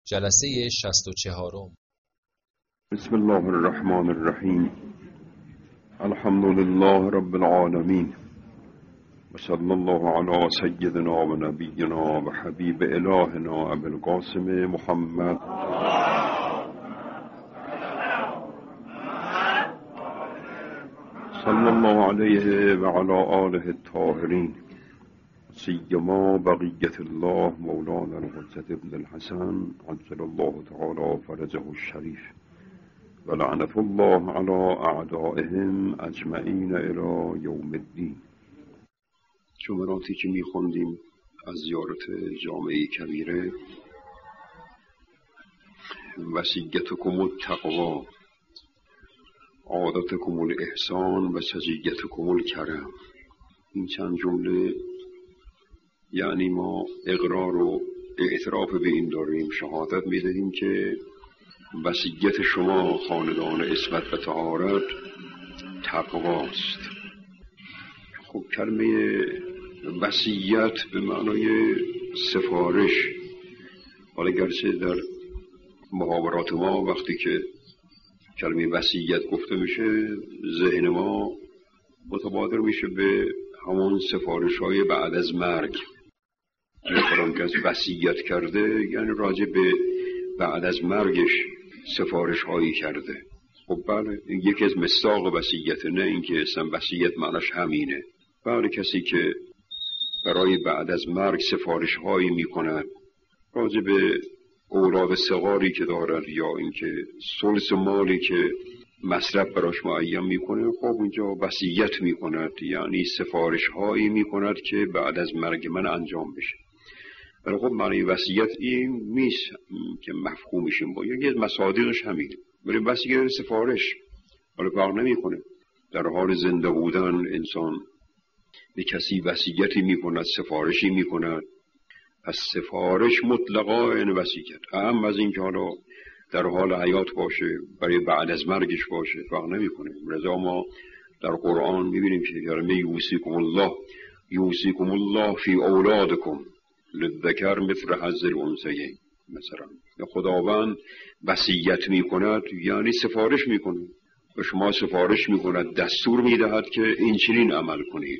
جلسه 64. بسم الله الرحمن الرحیم. الحمد لله رب العالمین و صلی الله علی سیدنا و نبینا و حبیب الهنا ابی القاسم محمد صلی الله علیه و علی آله الطاهرین، سیما بقیت الله مولانا الحجة ابن الحسن عجل الله تعالی فرجه الشریف و لعنت الله علی اعدائهم اجمعین الی یوم الدین. جملاتی که میخوندیم از زیارت جامعه کبیره: وصیتکم التقوی، عادتکم الاحسان و سجیتکم الکرم. این چند جمله یعنی ما اقرار و اعتراف به این داریم، شهادت میدهیم که وصیت شما خاندان عصمت و طهارت تقواست. خب کلمه وصیت به معنای سفارش، حالا گرچه در محاورات ما وقتی که کلمه وصیت گفته میشه ذهن ما متبادر میشه به همون سفارش های بعد از مرگ. مثلا کسی وصیت کرده یعنی راجع به بعد از مرگش سفارش هایی کرده. خب بله، این یکی از مصداق وصیت، نه اینکه اصلا وصیت معناش همینه. بله، کسی که برای بعد از مرگ سفارش هایی میکند راجع به اولاد صغاری که دارد یا اینکه ثلث مالی که مصرف براش معین میکنه، خب اینجا وصیت میکند، یعنی سفارش هایی میکند که بعد از مرگ من انجام بشه. ولی خب معنی وصیت این نیست که مفهومش این با یکی از مصادیقش همینه، ولی وصیت سفارش ولی فرق نمیکنه. در حال زنده بودن انسان به کسی وصیتی میکند، سفارشی میکند، پس سفارش مطلقا این وصیت، اهم از این که حالا در حال حیات باشه برای بعد از مرگش باشه فرق نمیکنه. رضا ما در قرآن میبینیم که کلمه یوصیکم الله فی اولادکم للذکر مثل حظ الانثیین، مثلا خداوند وصیت میکند یعنی سفارش میکنه، به شما سفارش میکند، دستور میدهد که این چنین عمل کنید.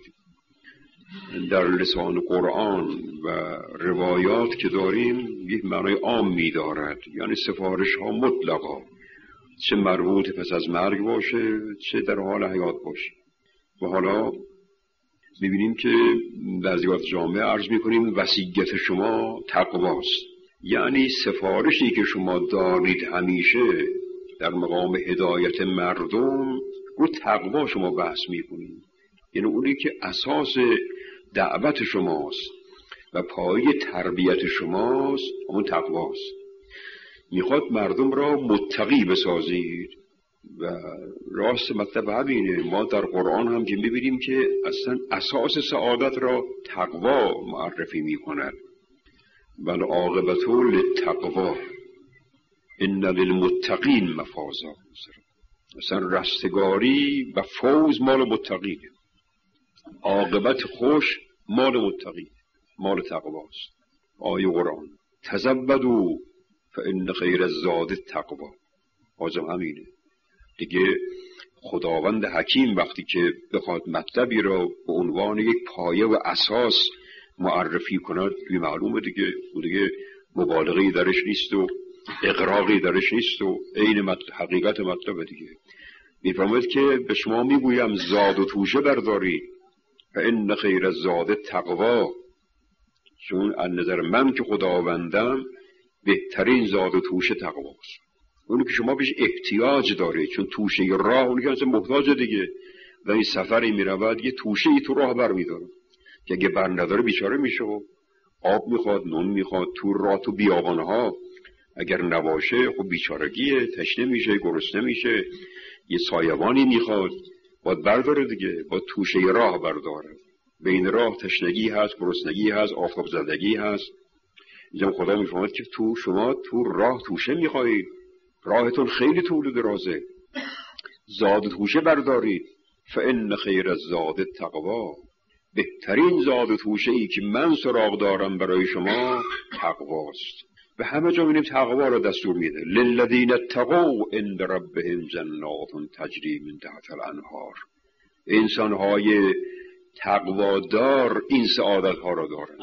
در لسان قرآن و روایات که داریم یک معنای عام می‌دارد، یعنی سفارش ها مطلقا، چه مربوط پس از مرگ باشه چه در حال حیات باشه. و حالا می‌بینیم که در زیارت جامعه عرض می‌کنیم وصیت شما تقواست، یعنی سفارشی که شما دارید همیشه در مقام هدایت مردم رو تقوا شما بحث می‌کنید، یعنی اونی که اساس دعوت شماست و پایه تربیت شماست، اون تقواست. میخواد مردم را متقی بسازید و راست مطلب همینه. ما در قرآن هم که میبینیم که اصلا اساس سعادت را تقوا معرفی میکند. بل عاقبت للتقوا ان للمتقین مفازا، اصلا رستگاری و فوز مال متقینه، عاقبت خوش مال متقی، مال تقواست. آیه قرآن تزودوا فإن خیر الزاد التقوا، حاجم همینه دیگه. خداوند حکیم وقتی که بخواد مطلبی را به عنوان یک پایه و اساس معرفی کند، معلومه دیگه مبالغه‌ای درش نیست و اغراقی درش نیست و عین حقیقت مطلب دیگه. میفرماید که به شما میگویم زاد و توشه بردارید، فإن خیر الزاد التقوا، چون از نظر من که خداوندم بهترین زاد و توشه تقواست. اونی که شما بهش احتیاج دارید، چون توشه راه اونی که اصلا محتاج دیگه، و این سفری میرود یه توشه ای تو راه بر میداره که اگه بر نداره بیچاره میشه و آب میخواد، نون میخواد، تو راه تو بیابانها اگر نباشه خب بیچارگیه، تشنه میشه، گرسنه میشه، یه سایبانی میخواد، باید برداره دیگه، با توشه راه برداره. بین راه تشنگی هست، گرسنگی هست، آفتاب زدگی هست. اینجا خدا میفهمد که شما تو راه توشه میخواهید، راهتون خیلی طول و درازه، زاد توشه بردارید. فإن خیر الزاد التقوا، بهترین زاد توشه ای که من سراغ دارم برای شما تقواست. به همه جا می‌بینیم تقوا را دستور میده. للذین اتقوا عند ربهم جنات تجری من تحت الانهار. انسان‌های تقوادار این سعادت‌ها را دارند.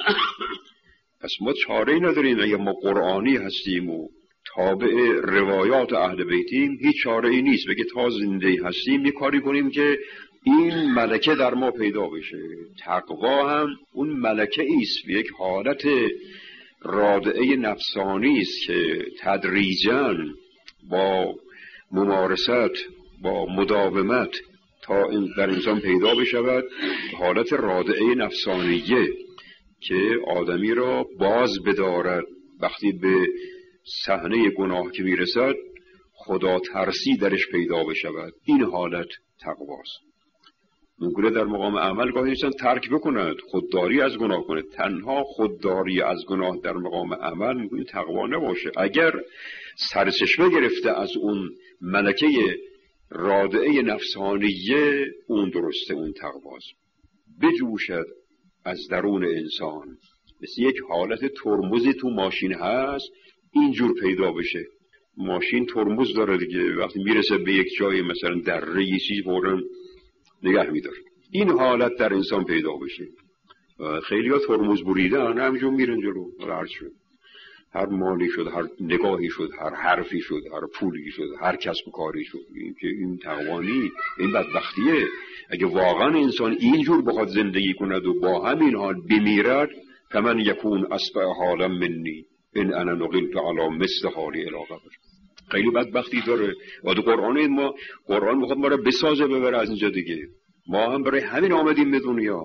پس ما چاره‌ای نداریم. اگه ما قرآنی هستیم و تابع روایات اهل بیتیم، هیچ چاره‌ای نیست. بگه تا زنده هستیم یه کاری کنیم که این ملکه در ما پیدا بشه. تقوا هم اون ملکه ایست، یک حالت رادعه نفسانی است که تدریجاً با ممارست، با مداومت تا در انسان پیدا بشود، حالت رادعه نفسانیه که آدمی را باز بدارد. وقتی به صحنه گناه که میرسد خدا ترسی درش پیدا بشود. این حالت تقواست. ممکنه در مقام عمل گاهی انسان ترک بکند، خودداری از گناه کنه. تنها خودداری از گناه در مقام عمل میگوییم تقوا نباشه. اگر سرچشمه گرفته از اون ملکه رادعه نفسانیه، اون درسته، اون تقواست. بجوشد از درون انسان، مثل یک حالت ترمزی تو ماشین هست، اینجور پیدا بشه. ماشین ترمز داره دیگه، وقتی میرسه به یک جای مثلا دره یه چیز فوراً نگه میداره. این حالت در انسان پیدا بشه. خیلی ها ترمز بریدن، همینجور میرن جلو، هر شد، هر مالی شد، هر نگاهی شد، هر حرفی شد، هر پولی شد، هر کسب و کاری شد. این تقوانی، این بدبختیه. اگه واقعا انسان اینجور بخواد زندگی کند و با همین حال بمیرد، فمن یکون اسبع حالا منی ان انا نقلت علی مثل حالی الی قبر. خیلی بدبختی داره. و تو قرآن میخواد ما را بسازه، ببره از اینجا دیگه. ما هم برای همین آمدیم به دنیا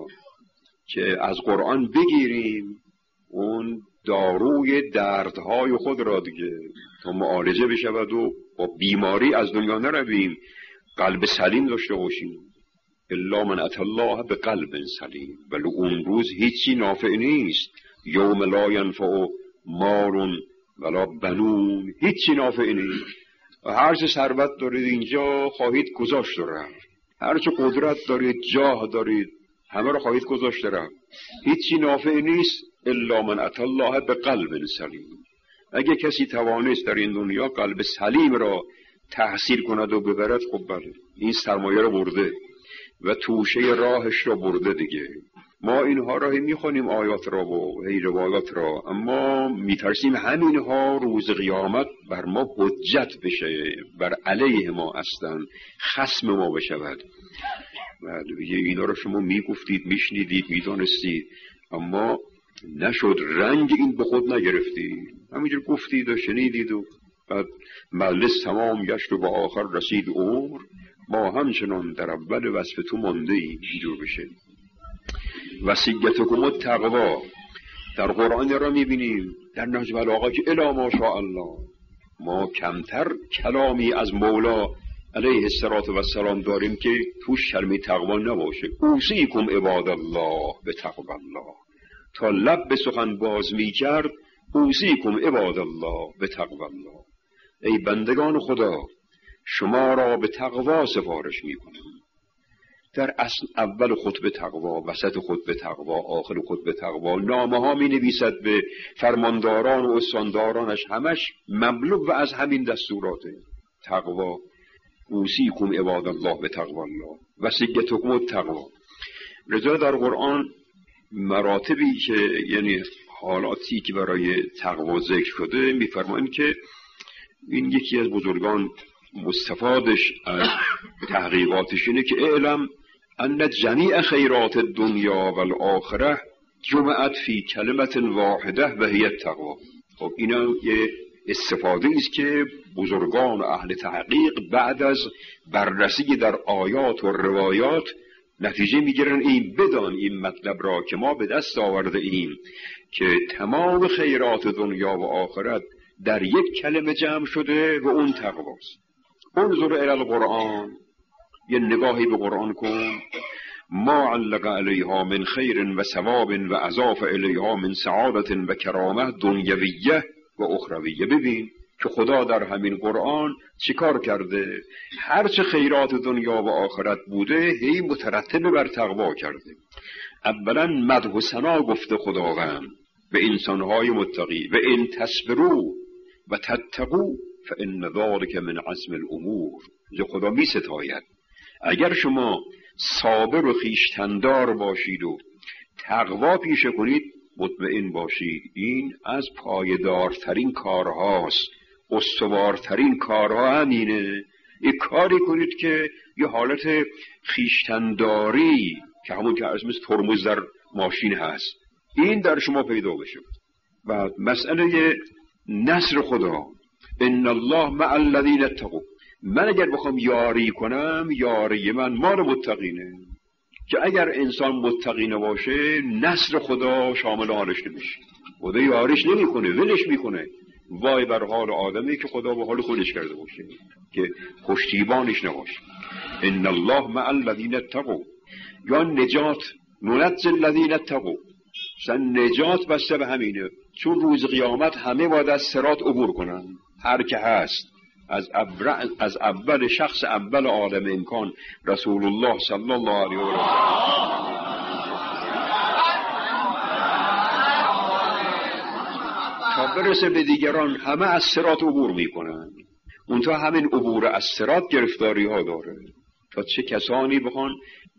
که از قرآن بگیریم اون داروی دردهای خود را دیگه، تا معالجه بشود و با بیماری از دنیا نرویم. قلب سلیم داشته باشیم. الا من اتى الله بقلب سلیم. ولی اون روز هیچی نافع نیست. یوم لا ینفع مال ولا بنون. هیچی نافع نیست. هر چه ثروت دارید اینجا خواهید گذاشت رفت، هر چه قدرت دارید، جاه دارید، همه رو خواهید گذاشت رفت. هیچی نافع نیست الا من اتى الله بقلب سلیم. اگه کسی توانست در این دنیا قلب سلیم را تحصیل کند و ببرد، خب بله، این سرمایه رو برده و توشه راهش را برده دیگه. ما اینها را میخونیم، آیات را و روایات را، اما میترسیم همینها روز قیامت بر ما حجت بشه، بر علیه ما هستن، خصم ما بشود. و اینا را شما میگفتید، میشنیدید، میدانستید، اما نشد، رنگ این به خود نگرفتید، همینجور گفتید و شنیدید و بعد مجلس تمام گشت و با آخر رسید عمر، ما همچنان در اول وصف تو مانده ایم. اینجور بشه. وصیتکم التقوا در قرآن را میبینیم، در نهج البلاغه که الا ماشاء الله. ما کمتر کلامی از مولا علیه السلام داریم که توش کلمه تقوا نباشه. اوصیکم عباد الله به تقوا الله. تا لب به سخن باز میکرد، اوصیکم عباد الله به تقوا الله. ای بندگان خدا، شما را به تقوا سفارش میکنم. در اصل اول خطبه تقوا، وسط خطبه تقوا، آخر خطبه تقوا. نامه ها می نویسد به فرمانداران و استاندارانش، همش مملو و از همین دستوراته. تقوا. اوصیکم عباد الله به تقوا الله وصیتکم التقوا. لذا در قرآن مراتبی که یعنی حالاتی که برای تقوا ذکر شده، میفرمایند که این یکی از بزرگان مستفادش از تحقیقاتش اینه که اعلم ان جمیع خیرات الدنیا و الاخره جمعت فی کلمت واحده و هی التقوا. خب اینا یه استفاده است که بزرگان اهل تحقیق بعد از بررسی در آیات و روایات نتیجه میگیرن. این بدان این مطلب را که ما به دست آورده ایم که تمام خیرات دنیا و آخرت در یک کلمه جمع شده و اون تقواست. انظر الی القرآن، یه نگاهی به قرآن کن. ما علق علیها من خیر و ثواب و اضاف الیها من سعادت و کرامه دنیویه و اخرویه. ببین که خدا در همین قرآن چیکار کرده. هرچه خیرات دنیا و آخرت بوده هی مترتب بر تقوا کرده. اولا مدح و ثنا گفته خداوند به انسانهای متقی. و ان تصبروا و تتقوا فان ذلک من عزم الامور. خدا می ستاید اگر شما صابر و خویشتندار باشید و تقوا پیشه کنید، مطمئن باشید این از پایدارترین کارهاست، استوارترین کارها همینه. یک کاری کنید که یه حالت خویشتنداری که همون که از مثل ترمز در ماشین هست این در شما پیدا بشه. و مسئله نصر خدا، ان الله مع الذین اتقوا، من اگر بخوام یاری کنم، یاری من مال متقینه، که اگر انسان متقی نباشه نصر خدا شامل حالش نمیشه، خدا یاریش نمیکنه، ولش میکنه. وای بر حال آدمی که خدا به حال خودش کرده باشه، که پشتیبانش نباشه. ان الله مع الذین اتقوا، یا نجات، ننجی الذین اتقوا، مثلا نجات بسته به همینه، چون روز قیامت همه باید از صراط عبور کنن، هر که هست، از اول شخص اول عالم امکان رسول الله صلی الله علیه و سلم تا برسه به دیگران، همه از صراط عبور میکنن. اونتا همین عبور از صراط گرفتاری ها داره تا چه کسانی بخوان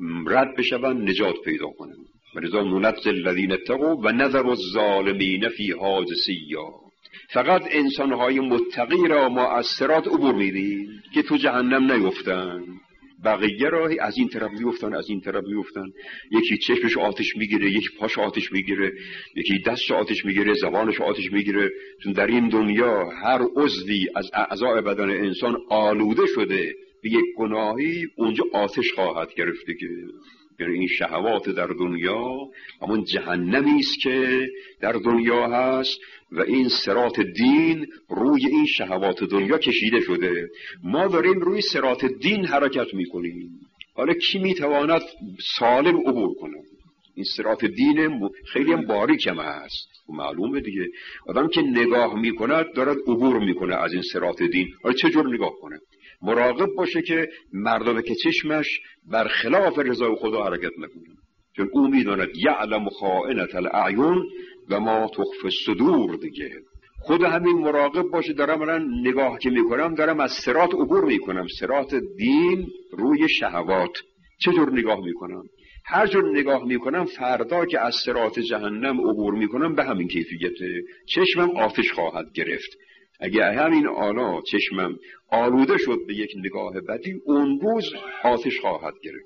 رد بشون نجات پیدا کنن. ولذا ننجی الذین اتقوا و نذر الظالمین فیها جثیا. فقط انسانهای متقی را ما از صراط عبور میدیم که تو جهنم نیفتن، بقیه راهی از این طرف میفتن، از این طرف میفتن. یکی چشمش آتش میگیره، یکی پاش آتش میگیره، یکی دستش آتش میگیره، زبانش آتش میگیره. چون در این دنیا هر عضوی از اعضای بدن انسان آلوده شده به یک گناهی، اونجا آتش خواهد گرفته. که یعنی این شهوات در دنیا همون جهنمی است که در دنیا هست و این صراط دین روی این شهوات دنیا کشیده شده. ما داریم روی صراط دین حرکت میکنیم. حالا کی میتواند سالم عبور کنه؟ این صراط دین خیلی هم باریکم هست، معلومه دیگه. آدم که نگاه میکنه دارد عبور میکنه از این صراط دین. حالا چجور نگاه کنه؟ مراقب باشه که مردم که چشمش بر خلاف رضای خدا حرکت نکنه، چون او میداند یعلم خائنة الاعین و ما تخفی الصدور. دیگه خود همین مراقب باشه، دارم من نگاه که میکنم دارم از صراط عبور میکنم، صراط دین روی شهوات. چجور نگاه میکنم؟ هر جور نگاه میکنم فردا که از صراط جهنم عبور میکنم به همین کیفیته، چشمم آتش خواهد گرفت. اگه همین آلا چشمم آلوده شد به یک نگاه بدی، اون روز آتش خواهد گرفت.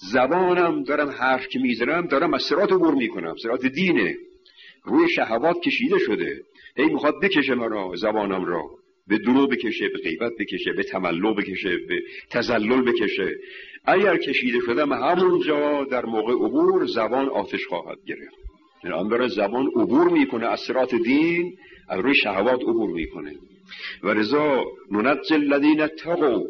زبانم دارم حرف که میزنم دارم از صراط عبور میکنم، صراط دینه، روی شهوات کشیده شده، هی میخواد بکشه مرا، زبانم را به دروغ بکشه، به غیبت بکشه، به تملق بکشه، به تذلل بکشه. اگر کشیده شدم همونجا در موقع عبور زبان آتش خواهد گرفت. یعنی آن داره زبان عبور میکنه از صراط دین، از روی شهوات عبور میکنه. و رضا ننجی الذین اتقوا،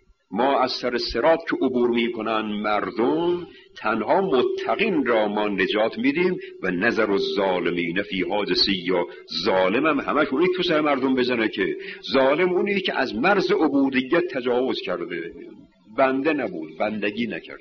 ما از سر صراط که عبور میکنن مردم، تنها متقین را ما نجات میدیم. و نذر الظالمین فیها جثیا، ظالم هم همش اونی تو سر مردم بزنه که ظالم اونی که از مرز عبودیت تجاوز کرده، بنده نبود، بندگی نکرده.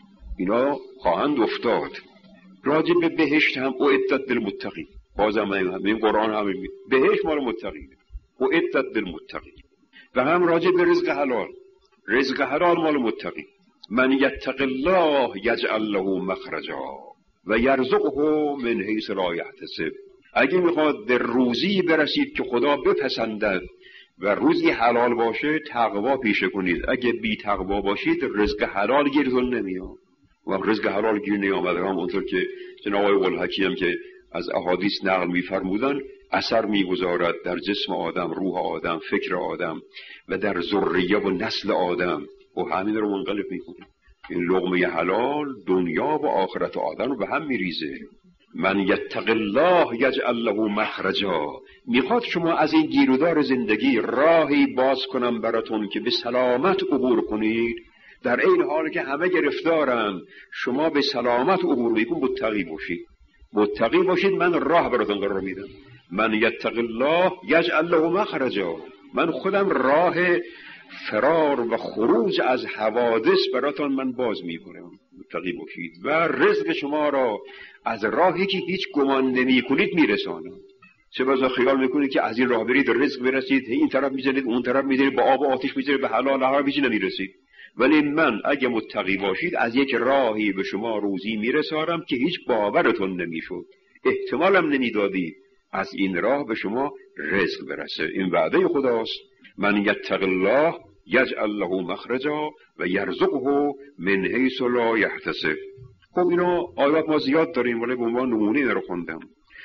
اینا خواهند افتاد. راجع به بهشت هم اعدت للمتقین، بازم این قرآن هم بهشت مال متقین، اعدت للمتقین. و هم راجع به رزق حلال، رزق حلال مال متقین. من یتق الله یجعل له مخرجا و یرزقه من حیث لا یحتسب. اگه میخواد به روزی برسید که خدا بپسندد و روزی حلال باشه، تقوا پیشه کنید. اگه بی تقوا باشید رزق حلال گیرتون نمیاد. و رزق حلال گیر نیامده هم اونطور که جناب آقای قلحکی هم که از احادیث نقل میفرمودن، اثر میگذارد در جسم آدم، روح آدم، فکر آدم و در ذریه و نسل آدم و همین رو منقلب میکنه. این لقمه حلال دنیا و آخرت آدم رو به هم میریزه. من یتق الله یجعل له مخرجا. میخواد شما از این گیرودار زندگی راهی باز کنم براتون که به سلامت عبور کنید. در این حال که همه گرفتارن، شما به سلامت عبور میکنید. متقی باشید، متقی باشید، من راه براتون قرار میدم. من یتق الله یجعل له مخرجا، من خودم راه فرار و خروج از حوادث براتون من باز میکنم. متقی باشید و رزق شما را از راهی که هیچ گمان نمی کنید میرسانم. چه بسا خیال میکنید که از این راه برید رزق برسید، این طرف میزنید اون طرف میزنید، با آب و آتش میزنید، به حلال حرام هیچ نمیرسید. ولی من اگه متقی باشید از یک راهی به شما روزی میرسانم که هیچ باورتون نمیشد، احتمالم نمیدادید از این راه به شما رزق برسه. این وعده خداست. من یتق الله یجعل له مخرجا و یرزقه من حیث لا یحتسب. خب اینا آیات ما زیاد داریم ولی به عنوان نمونه اینا رو خوندم.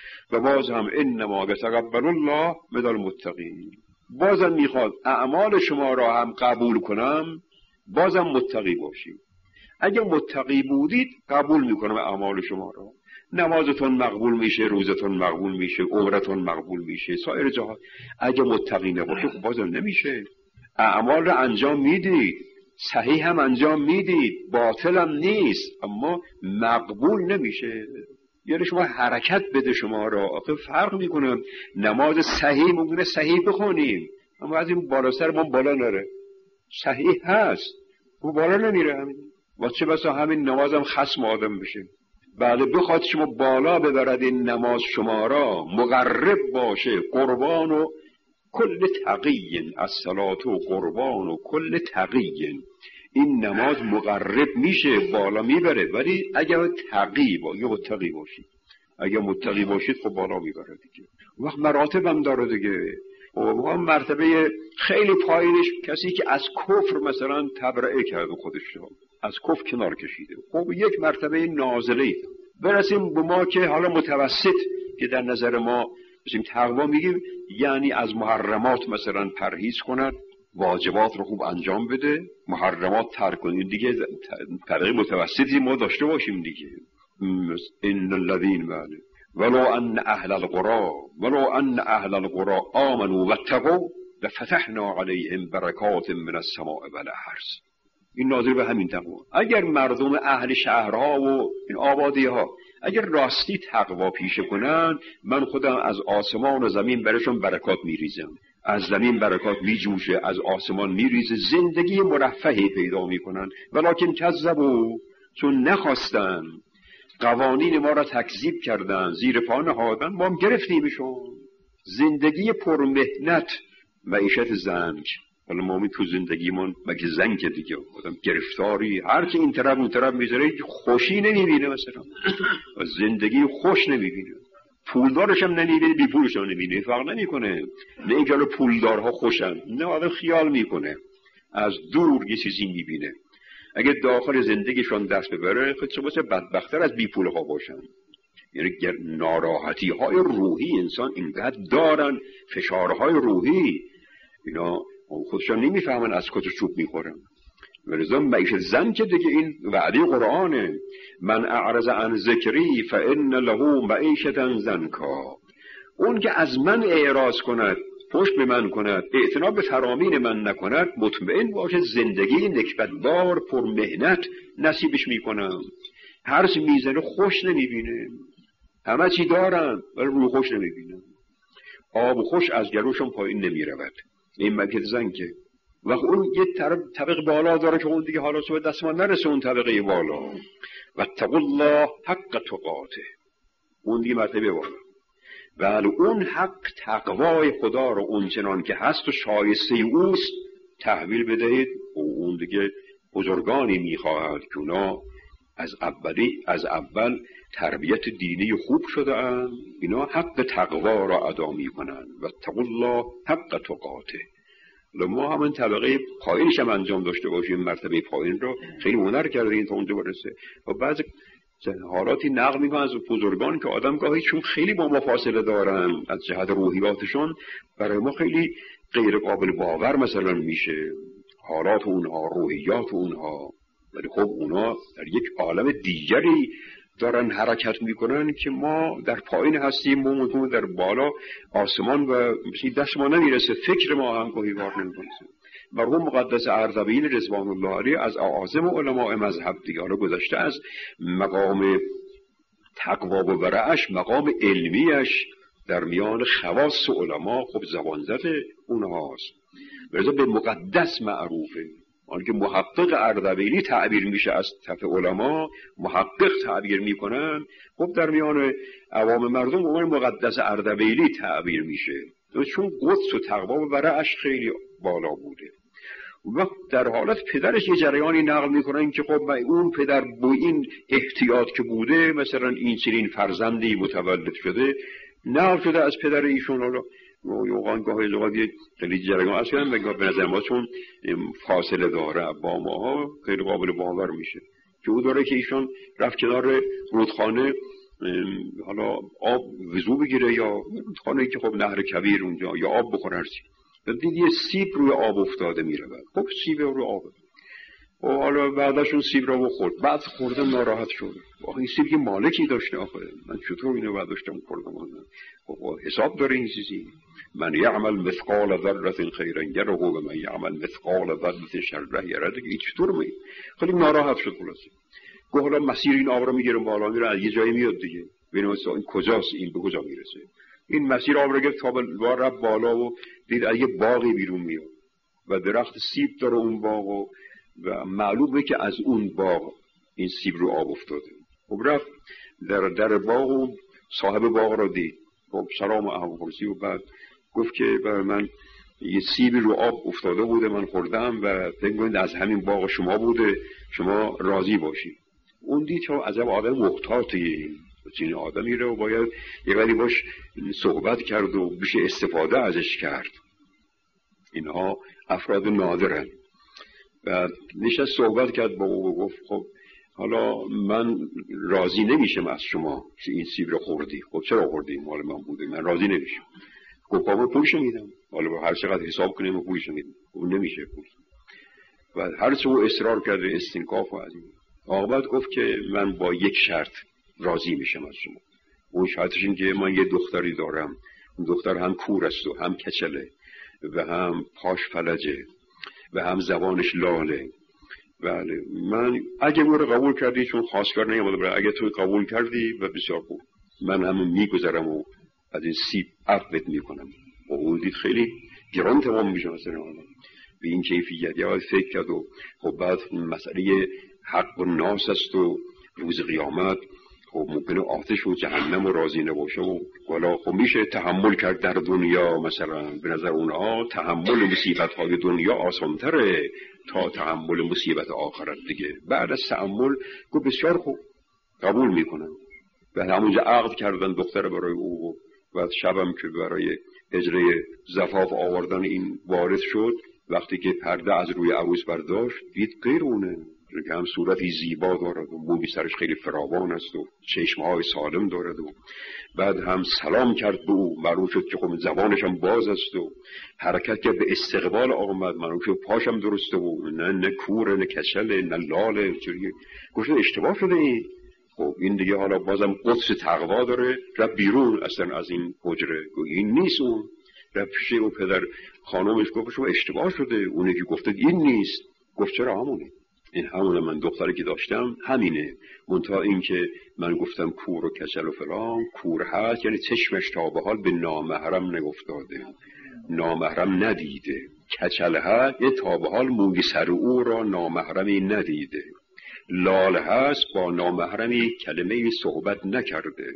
و باز هم انما یتقبل الله من المتقین. بازم میخواد اعمال شما را هم قبول کنم، بازم متقی باشید. اگه متقی بودید قبول میکنم اعمال شما را، نمازتون مقبول میشه، روزتون مقبول میشه، عمرتون مقبول میشه، سایر جاها. اگه متقی نباشید بازم نمیشه. اعمال را انجام میدید، صحیح هم انجام میدید، باطل هم نیست، اما مقبول نمیشه. یعنی شما حرکت بده شما را. آخه فرق میکنه. نماز صحیح ممکنه صحیح بخونیم اما از این بالا سر ما بالا نره. صحیح هست و بالا نمیره همین. و چه بسا همین نماز هم خصم آدم بشه. بله بخواد شما بالا ببرد این نماز شما را، مقرب باشه. قربان و کل تقی الصلاة و قربان و کل تقی. این نماز مقرب میشه، بالا میبره. ولی اگر تقی باشید، اگر متقی باشید خب بالا میبره دیگه. وقت مراتب هم داره دیگه. و مرتبه خیلی پایینش کسی که از کفر مثلا تبرئه کرده خودش رو، از کفر کنار کشیده، خب یک مرتبه نازله. برسیم به ما که حالا متوسط که در نظر ما بسیم تقوا میگیم، یعنی از محرمات مثلا پرهیز کند، واجبات رو خوب انجام بده، محرمات ترک کنید دیگه. طبقه متوسطی ما داشته باشیم دیگه. ان الذين ولو ان اهل القرى آمنوا واتقوا لفتحنا عليهم برکات من السماء والارض. این ناظر به همین تقوا. اگر مردم اهل شهرها و این آبادی ها اگر راستی تقوا پیشه کنن، من خودم از آسمان و زمین برشون برکات میریزم. از زمین برکات میجوشه، از آسمان میریزه، زندگی مرفهی پیدا میکنن. ولکن کذبوا، چون نخواستن، قوانین ما را تکذیب کردن، زیر پا نهادن، ما هم گرفتیمشون. زندگی پرمهنت، معیشت زنگ. حالا ما تو زندگیمون مگه زنگ دیگه، آدم گرفتاری، هر که این طرف اون طرف میذاره خوشی نمیبینه. مثلا زندگی خوش نمیبینه، پولدارش هم نمیبینه، بی پولش هم نمیبینه، فرق نمیکنه. نه اینکه پولدارها خوشن، نه آدم خیال میکنه، از دور یه چیزی میبینه. اگه داخل زندگیشون دست ببره خودشون باشه بدبختر از بی پولها باشن. یعنی ناراحتی های روحی انسان اینقدر دارن، فشارهای روحی، اینا خودشان نمیفهمن از کجا چوب میخورن. ولذا معیشت زن که دیگه این وعده قرآنه. من اعرض عن ذکری فان له معیشة ضنکا. اون که از من اعراض کند، پشت به من کند، اعتنا به فرامین من نکند، مطمئن باشه زندگی نکبتبار پر مهنت نصیبش میکنم. هرچی میزنه خوش نمیبینه. همه چی دارن ولی روی خوش نمیبینن. آب خوش از گلوشون پایین نمیرود. این مکت زن که وقت اون یه طبقه بالا داره که اون دیگه حالا صبح دست ما نرسه اون طبقه بالا. و اتقوا الله حق تقاته، اون دیگه مرتبه بالا. ولی اون حق تقوای خدا رو اون چنان که هست و شایسته اوست تحویل بدهید. و اون دیگه بزرگانی میخواهد که اونا از اول تربیت دینی خوب شده اند، اینا حق تقوا را ادا میکنند. و اتقوا الله حق تقاته. ما همین طبقه پایینش هم انجام داشته باشیم، مرتبه پایین رو خیلی هنر کردیم تا اونجا برسه. و بعضی حالاتی نقل میکنن از بزرگان که آدم گاهی چون خیلی با ما فاصله دارن از جهت روحیاتشون، برای ما خیلی غیر قابل باور مثلا میشه حالات اونها، روحیات اونها. ولی خب اونا در یک عالم دیگری دارن حرکت میکنن که ما در پایین هستیم، ما در بالا آسمان و دست ما نمیرسه، فکر ما هم گاهی کار نمیکنه. مرحوم مقدس اردبیل رضوان الله علیه از اعاظم علماء مذهب دیگه گذشته از مقام تقوا و ورعش، مقام علمیش در میان خواص علما خب زبان زده اونهاست. برای به مقدس معروفه. آن که محقق اردبیلی تعبیر میشه از طرف علما، محقق تعبیر میکنن، خب در میان عوام مردم به مقدس اردبیلی تعبیر میشه، چون قدس و تقوا و ورعش خیلی بالا بوده. وقت در حالت پدرش یه جریانی نقل میکنن که خب اون پدر با این احتیاط که بوده، مثلا این چنین فرزندی متولد شده، نقل شده از پدر ایشون. حالا یوغان گاهی لغادی خیلی جریان اصلا و به نظر ما چون فاصله داره با ماها خیلی قابل باور میشه که او داره که ایشون رفت کنار رودخانه، حالا آب وضو بگیره یا رودخانه که خب نهر کبیر اونجا، یا آب بخوره هرچی، دید یه سیب روی آب افتاده میره، خب سیب روی آب و حالا بعدشون سیب رو بخورد، بعد خوردن ناراحت شد، آخه این سیب که مالکی داشته، آخه من چطور اینو برداشتم خوردم؟ خب حساب داره این چیزی. من یعمل مثقال ذره خیرا یره و من یعمل مثقال ذره شره یره، این چطور می؟ خیلی ناراحت شد. خلاصه گفت حالا مسیر این آب رو میگیره بالا میره، از یه جایی میاد دیگه، ببینم این کجاست، این به کجا میرسه. این مسیر آب رو گرفت تا رفت بالا و دید از یه باغی بیرون میاد و درخت سیب داره اون باغ و معلومه که از اون باغ این سیب رو آب افتاده. خب رفت در باغ و صاحب باغ رو دید، خب سلام و احوالپرسی و بعد گفت که برای من یه سیب رو آب افتاده بوده، من خوردم و فکر کنید از همین باغ شما بوده، شما راضی باشید. اون دید که عجب آدم محتاطیه، این آدمی رو باید یه ولی باش صحبت کرد و بشه استفاده ازش کرد. اینها افراد نادرن. و نشست صحبت کرد با او و گفت خب حالا من راضی نمیشم از شما که این سیب رو خوردی. خب چرا خوردی؟ مال من بوده، من راضی نمیشم. گفت من پولش میدم، حالا هر چقدر حساب کنیم و پولش میدم. اون نمیشه پول. و هر چه او اصرار کرده استنکاف و از این عاقبت گفت که من با یک شرط راضی میشم از شما. اون شرطش این که من یه دختری دارم، اون دختر هم کور است و هم کچله و هم پاش فلجه و هم زبانش لاله. بله من اگه او رو قبول کردی، چون خواستگار نیامده برای، اگه تو قبول کردی و بسیار خوب، من همون میگذرم و از این سیب عفوت میکنم. و اون دید خیلی گران تمام میشه مثلا به این کیفیت. یا فکر کرد و خب بعد مسئله حق و ناس است و روز قیامت خب ممکنه آتش و جهنم و راضی نباشه و والا خب میشه تحمل کرد در دنیا. مثلا به نظر اونها تحمل مصیبت های دنیا آسانتره تا تحمل مصیبت آخرت دیگه. بعد از تحمل گفت بسیار خوب قبول میکنم. و همونجا عقد کردن دختر برای او و شبم که برای اجرای زفاف آوردن این وارد شد، وقتی که پرده از روی عروس برداشت دید غیر اونه، که هم صورتی زیبا دارد و موی سرش خیلی فراوان است و چشمهای سالم دارد و بعد هم سلام کرد به او. معلوم شد که خب زبانش هم باز است و حرکت که به استقبال آمد. معلوم شد پاشم درسته و نه کوره نه کچله نه لاله. گفت اشتباه شده این. خب این دیگه حالا بازم قدس تقوا داره، رفت بیرون اصلا از این حجره. این نیست اون. رفت پیش او پدر خانومش گفت شما اشتباه شده، اونی که گفته این نیست. گفت چرا همونه، این همونه، من دختری که داشتم همینه، منتها این که من گفتم کور و کچل و فلان. کور هست یعنی چشمش تا به حال به نامحرم نگفتاده، نامحرم ندیده. کچل هست یعنی تا به حال موی سر او را نامحرمی ندیده. لال هست با نامحرمی کلمه صحبت نکرده.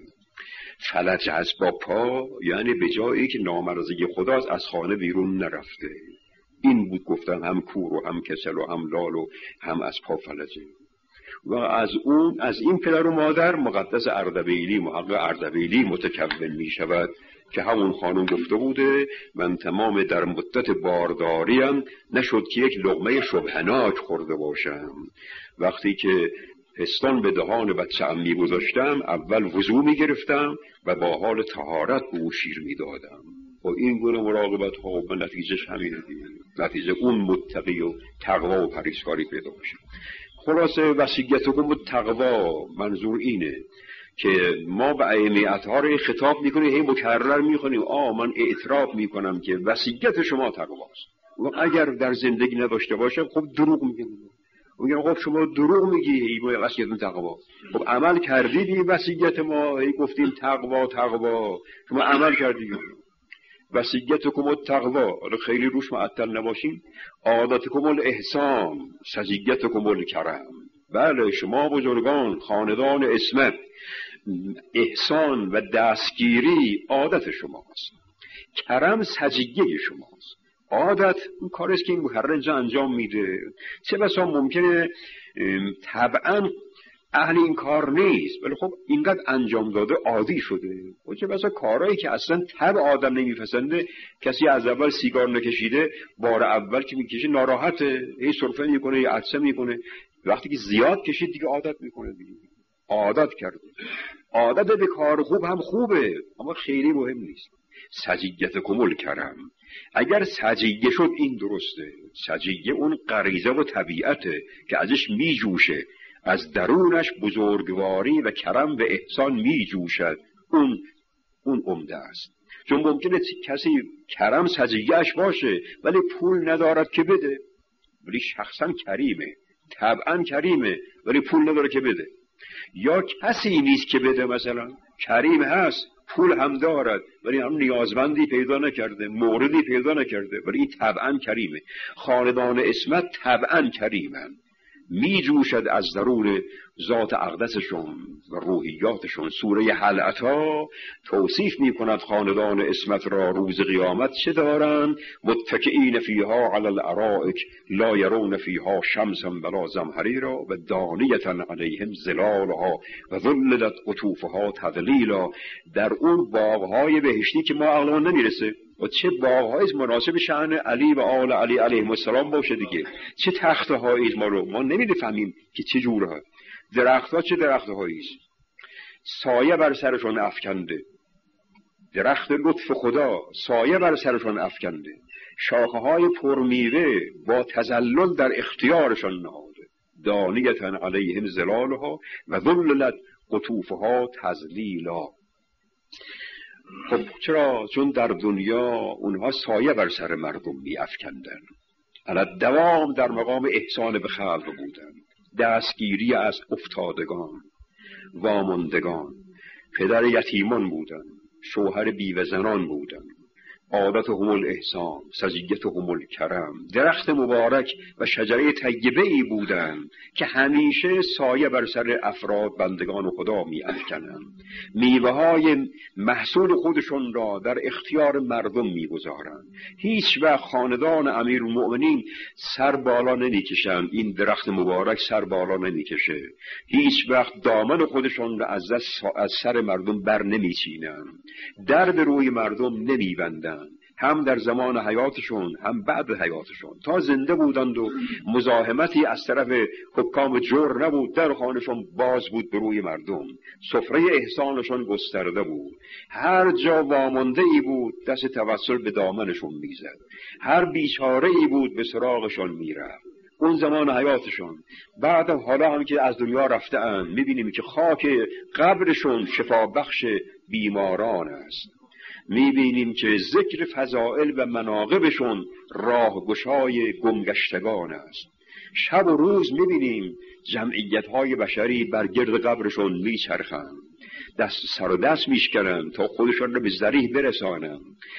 فلج هست با پا یعنی به جایی که نامرضی خداست از خانه بیرون نرفته. این بود گفتم هم کور و هم کسل و هم لال و هم از پا فلجه. و از این پدر و مادر مقدس اردبیلی، محقق اردبیلی متکون می شود که همون خانم گفته بوده من تمام در مدت بارداریم نشد که یک لقمه شبهناک خورده باشم. وقتی که پستان به دهان بچه‌ام می‌گذاشتم اول وضو می‌گرفتم و با حال طهارت به او شیر می‌دادم. و این گونه مراقبت ها و نتیجهش همینه دیگه. نتیجه اون متقی و تقوا و پرهیزکاری پیدا میشه. خلاصه وصیتکم بالتقوا منظور اینه که ما به ائمه اطهار خطاب میکنیم، هی مکرر میخونیم من اعتراف میکنم که وصیت شما تقواست. و اگر در زندگی نداشته باشه خب دروغ میگم. میگم خب شما دروغ میگی، ای وصیت تقوا. خب عمل کردید این وصیت ما، هی گفتیم تقوا شما عمل کردید. وصیتکم التقوا، خیلی روش معطل نباشین، عادتکم الاحسان، سجیتکم الکرم. بله شما بزرگان خاندان عصمت، احسان و دستگیری عادت شماست، کرم سجیه شماست. عادت اون کاری است که این محرج انجام میده، چه بسا ممکنه طبعا اهل این کار نیست ولی خب اینقدر انجام داده عادی شده، و چه بسا کارهایی که اصلا طبع آدم نمیپسنده. کسی از اول سیگار نکشیده، بار اول که میکشه ناراحته، هی سرفه میکنه، هی عطسه میکنه، وقتی که زیاد کشید دیگه عادت میکنه دیگه، عادت کرده. عادت به کار خوب هم خوبه اما خیلی مهم نیست. سجیتکم الکرم، اگر سجیه شد این درسته. سجیه اون غریزه و طبیعته که ازش میجوشه، از درونش بزرگواری و کرم و احسان میجوشد، اون عمده است. چون ممکنه کسی کرم سجیهش باشه ولی پول ندارد که بده، ولی شخصا کریمه، طبعا کریمه ولی پول نداره که بده. یا کسی نیست که بده، مثلا کریم هست پول هم دارد ولی هم نیازمندی پیدا نکرده، موردی پیدا نکرده، ولی این طبعا کریمه. خاندان عصمت طبعا کریمن، می جوشد از درون ذات اقدسشون و روحیاتشون. سوره حلعتا توصیف می کند خاندان عصمت را روز قیامت چه دارن؟ متکئین فیها علی الارائک لا یرون فیها شمسا ولا زمهریرا و دانیة علیهم ظلالها و ذللت قطوفها تذلیلا. در اون باغهای بهشتی که ما عقلمون نمیرسه، و چه باغ‌هایی مناسب شأن علی و آل علی علیهم السلام باشه دیگه، چه تخت‌هایی ما نمی‌فهمیم که چه جوره. درخت‌ها چه درخت‌هایی است، سایه بر سرشون افکنده، درخت لطف خدا سایه بر سرشون افکنده، شاخه‌های پرمیوه با تذلل در اختیارشون نهاده، دانیة علیهم ظلالها و ذللت قطوفها تذلیلا. خب چرا؟ چون در دنیا اونها سایه بر سر مردم می افکندن، علی دوام در مقام احسان به خلق بودن، دستگیری از افتادگان، واماندگان، پدر یتیمان بودن، شوهر بیوه زنان بودن، عادتهم الاحسان، سجیتهم الکرم. درخت مبارک و شجره طیبه ای بودند که همیشه سایه بر سر افراد بندگان خدا می افکنند، میوه های محصول خودشون را در اختیار مردم می گذارند. هیچ وقت خاندان امیرالمؤمنین سر بالا نمی کشند، این درخت مبارک سر بالا نمی کشه، هیچ وقت دامن خودشون را از سر مردم بر نمی چینند، در به روی مردم نمی بندند، هم در زمان حیاتشون هم بعد حیاتشون. تا زنده بودند و مزاحمتی از طرف حکام جور نبود، در خانشون باز بود به روی مردم، سفره احسانشون گسترده بود، هر جا وامانده ای بود دست توسل به دامنشون میزد، هر بیچاره ای بود به سراغشون میرفت. اون زمان حیاتشون. بعد حالا هم که از دنیا رفته اند میبینیم که خاک قبرشون شفا بخش بیماران است، میبینیم که ذکر فضائل و مناقبشون راهگشای گمگشتگان است. شب و روز میبینیم جمعیت‌های بشری بر گرد قبرشون میچرخند، دست سر و دست میشکنند تا خودشون رو به ذریح برسانند،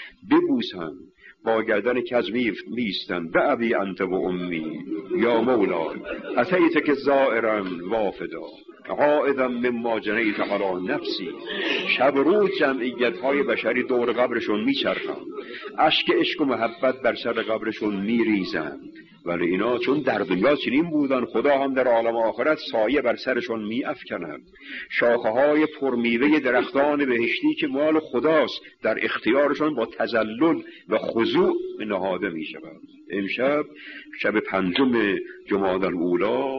ببوسند، با گردن کج میستند. به ابی انت و امی یا مولا اتیتک زائرا وافدا عائدا مما جنیت علی نفسی. شب روز جمعیت‌های بشری دور قبرشون میچرخند، اشک عشق و محبت بر سر قبرشون میریزند، ولی اینا چون در دنیا چنین بودن، خدا هم در عالم آخرت سایه بر سرشون میافکند. شاخه‌های پرمیوه درختان بهشتی که مال خداست در اختیارشون با تذلل و خضوع نهاده میشود. امشب شب 5 جمادی الاولی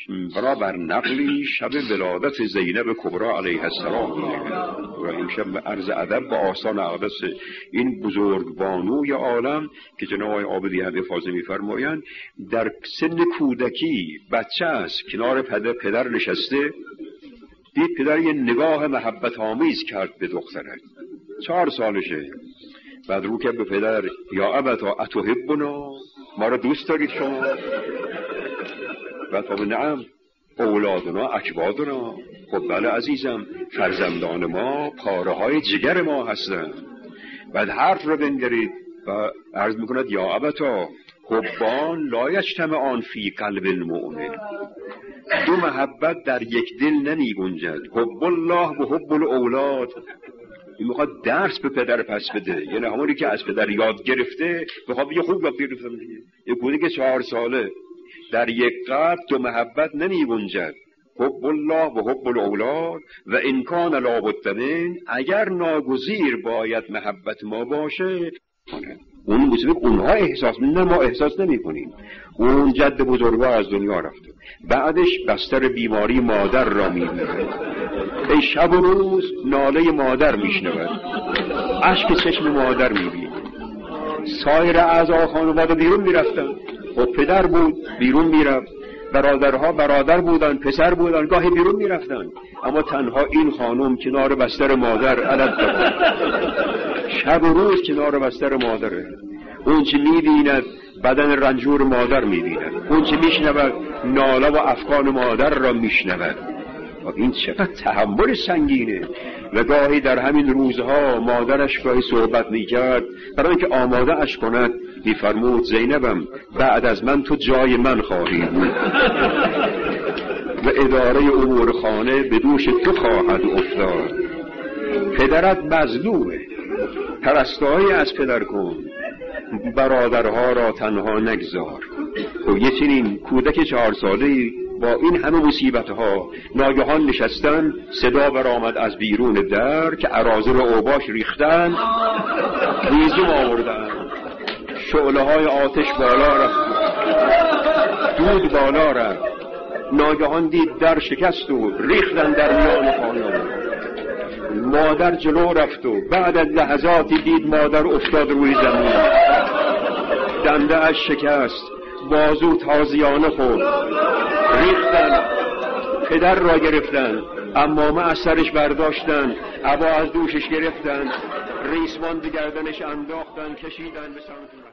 برابر نقلی شب ولادت زینب کبری علیه السلام و امشب به عرض ادب با آستان اقدس این بزرگ بانوی عالم که جناب آقای عابدی هم افاضه می‌فرمایند، در سن کودکی بچه است، کنار پدر نشسته، دید پدر یه نگاه محبت آمیز کرد به دخترش، 4 سالشه. بعد رو کرد به پدر، یا ابتا اتحبنا، ما را دوست دارید شما؟ و تا نعم اولادنا اکبادنا، خب بله عزیزم، فرزندان ما پاره های جگر ما هستند. بعد حرف رو بنگرید و عرض میکند یا ابتا حبان لا یجتمعان فی قلب المؤمن. دو محبت در یک دل نمی گنجد. حب الله و حب الاولاد. این میخواد درس به پدر پس بده، یعنی همونی که از پدر یاد گرفته بخواد یه خوب یاد گرفتم دیگه. یه کودک 4 ساله در یک قلب دو محبت نمی گنجد. حب الله و حب الاولاد و ان کان لا بد من، اگر ناگزیر باید محبت ما باشه. اون موسیقی اونها احساس نه، ما احساس نمی کنیم. اون جد بزرگوار از دنیا رفته، بعدش بستر بیماری مادر را می بینه. ای شب و روز ناله مادر می شنود، اشک چشم مادر می بینه. سایر اعضا خانواده بیرون می رفتن و پدر بود بیرون می رفت، برادرها برادر بودن، پسر بودن، گاهی بیرون می رفتن، اما تنها این خانم کنار بستر مادر علت دارد. شب و روز کنار بستر مادره. اون چی می بیند بدن رنجور مادر می بیند، اون چی می شنود ناله و افکان مادر را می شنود. این چقدر تحمل سنگینه. و گاهی در همین روزها مادرش گاهی صحبت می کرد، برای اینکه آماده اش کند می فرمود زینبم بعد از من تو جای من خواهی بود و اداره امور خانه به دوش تو خواهد افتاد. پدرت مظلومه، پرستاری از پدر کن، برادرها را تنها نگذار. خب یه چنین کودک 4 ساله‌ای با این همه مصیبتها ناگهان نشستن، صدا برآمد از بیرون در که اراذل و اوباش ریختن، هیزم آوردن، شعله های آتش بالا رفت، دود بالا رفت. ناگهان دید در شکست و ریختن در میان خانه. مادر جلو رفت و بعد از لحظاتی دید مادر افتاد روی زمین، دنده اش شکست، بازو تازیانه خورد، ریختن، پدر را گرفتن، عمامه از سرش برداشتن، عبا از دوشش گرفتن، ریسمان به گردنش انداختن، کشیدن به سمت